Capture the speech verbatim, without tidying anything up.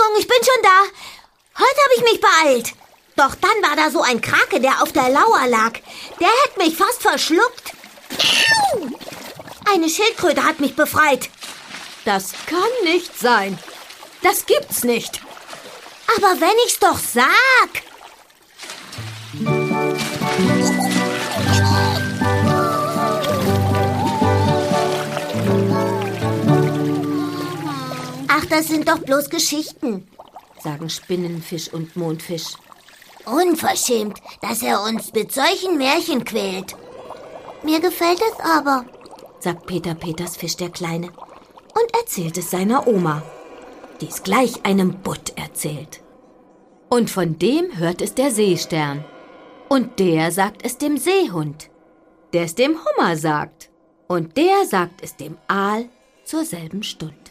ich bin schon da. Heute habe ich mich beeilt. Doch dann war da so ein Krake, der auf der Lauer lag. Der hätte mich fast verschluckt. Eine Schildkröte hat mich befreit. Das kann nicht sein. Das gibt's nicht. Aber wenn ich's doch sag. Ach, das sind doch bloß Geschichten, sagen Spinnenfisch und Mondfisch. Unverschämt, dass er uns mit solchen Märchen quält. Mir gefällt es aber, sagt Peter Petersfisch der Kleine und erzählt es seiner Oma, die es gleich einem Butt erzählt. Und von dem hört es der Seestern. Und der sagt es dem Seehund, der es dem Hummer sagt. Und der sagt es dem Aal zur selben Stund.